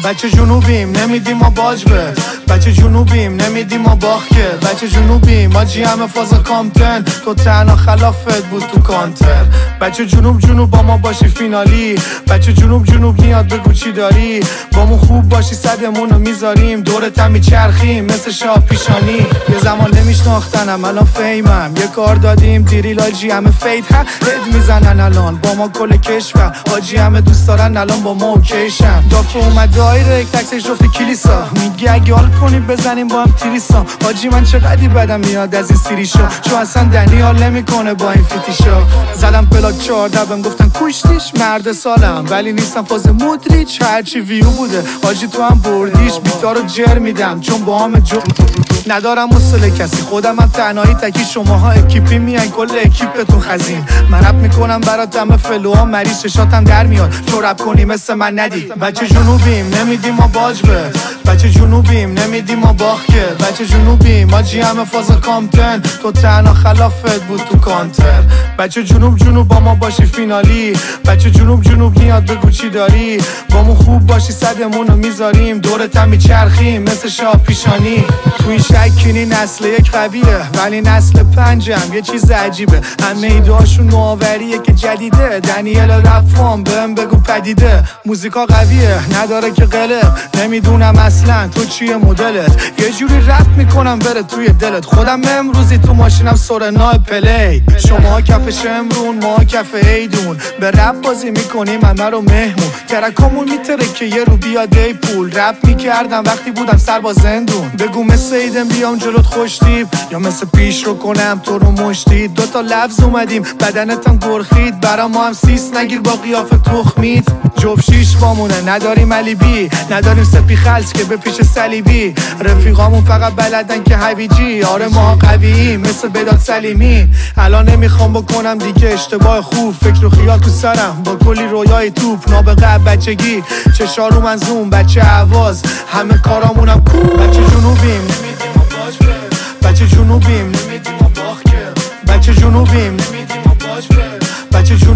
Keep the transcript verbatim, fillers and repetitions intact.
بچه جنوبیم نمیدیم ما باج به، بچه جنوبیم نمیدیم ما باخکه، بچه جنوبیم آجی همه فاز کامتن، تو تنها خلافت بود تو کانتر. بچه جنوب جنوب با ما باشی فینالی، بچه جنوب جنوب نیاد بگو چی داری، با مون خوب باشی صدمونو میذاریم، دورت هم میچرخیم مثل شاه پیشانی. یه زمان نمیشناختنم الان فیمم، یه کار دادیم دیریل آجی همه فیت ها هد میزنن الان با ما کل کشور، آجی همه دوست دارن الان با ما اوکیشن. دافه اومد دایرکت تکسش رفته کلیسا، میگه اگه حال کنیم بزنیم با هم تریسا. آجی من چقدی بدم میاد از این سیریشا، چون اصلا دنی حال نمیکنه با این فیتیشا. زدم پلاک چهارده بهم گفتن کشتیش، مرد سالم ولی نیستم فاز مودریچ، هرچی ویو بوده آجی تو هم بردیش. بیتا رو جر میدم چون با هم جو ندارم مسئله کسی، خودم هم تنهایی تکی، شماها اکیپی میان کل اکیپتون خزین. من رپ میکنم برات دم فلوها مریض، چشاتم در میاد تو رپ کنی مثل من ندی. بچه جنوبیم نمیدیم ما باج به، بچه جنوبیم نمیدیم ما باخکه، بچه جنوبیم آجی همه فاز کامتن، تو تنها خلافت بود تو کانتر. بچه جنوب جنوب با ما باشی فینالی، بچه جنوب جنوب نیاد بگو چی داری، با مون خوب باشی صدمونو میذاریم، دورت هم میچرخیم مثل شاه پیشانی. توی شکینی نسل یک قویه ولی نسل پنجم یه چیز عجیبه، همه ایدهاشون نوآوریه که جدیده. دنیل رفام بهم بگو پدیده، موزیکا قویه نداره که قلب، نمیدونم اصلا تو چیه مدلت، یه جوری رپ میکنم بره توی دلت. خودم امروزی تو ماشینم سورنا پلی، شما کف شمرون ما کف ایدون، به رپ بازی میکنیم همه رو مهمون، ترکامون میتره که یه رو بیاد ای پول. رپ میکردم وقتی بودم سر با زندون، بگو مثل ایدم بیام جلوت خوشتیب یا مثل پیش رو کنم تو رو مشتی. دوتا لفظ اومدیم بدنتم گرخید، برا ما هم سیس نگیر با قیافه تخمید. جفت شیش بامونه نداریم علی بی، نداریم سپی خلص که به پیش صلیبی، رفیقامون فقط بلدن که هویجی، آره ما قویی مثل بداد سلیمی. الان نمیخوام بکنم دیگه اشتباه خوب، فکر و خیال تو سرم با کلی رویای توپ، نابغه بچگی چشارو منظوم بچه عواز، همه کارامونم کوب. بچه جنوبیم نمیدیم ما باج به، بچه جنوبیم نمیدیم ما باخکه، بچه جنوبیم نمیدیم ما باج به، بچه